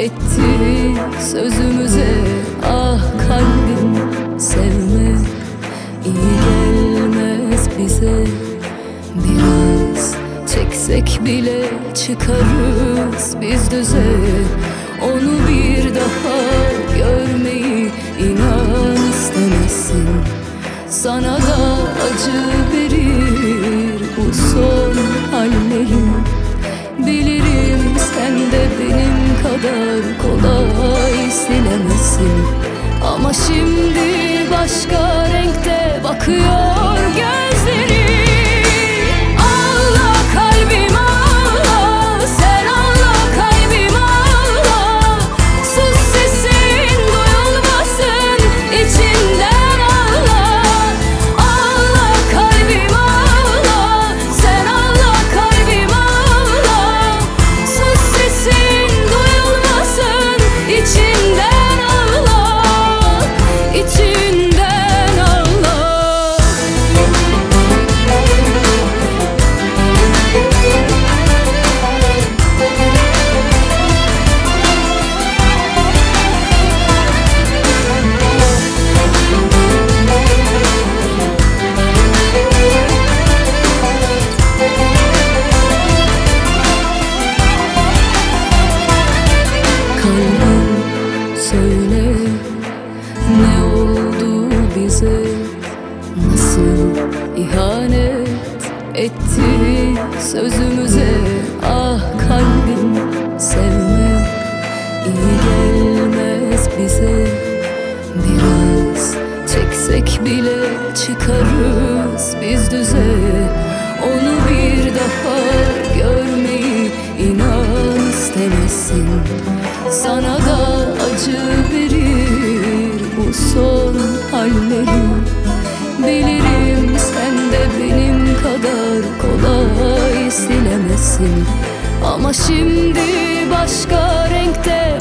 ettik sözümüze. Ah kalbim, sevme iyi gelmez bize. Biraz çeksek bile çıkarız biz düze. Onu bir daha görmeyi inan istemezsin. Sana da acı verir bu son hallerim. Bilirim sen de benim kadar kolay silemezsin. Ama şimdi başka renkte bakıyor gözlerim. Ağla kalbim ağla, sen ağla kalbim ağla. Sus sesin duyulmasın, içinden ağla. Ağla kalbim ağla, sen ağla kalbim ağla. Sus sesin duyulmasın, içinden ağla, içinden ağla. Kalbim söyle, ne oldu bize? Nasıl ihanet ettik sözümüze? Ah kalbim, sevme iyi gelmez bize. Biraz çeksek bile çıkarız biz düze. Onu bir daha görmeyi inan istemezsin. Sana da acı verir bu son hallerim. Bilirim sen de benim kadar kolay silemezsin. Ama şimdi başka renkte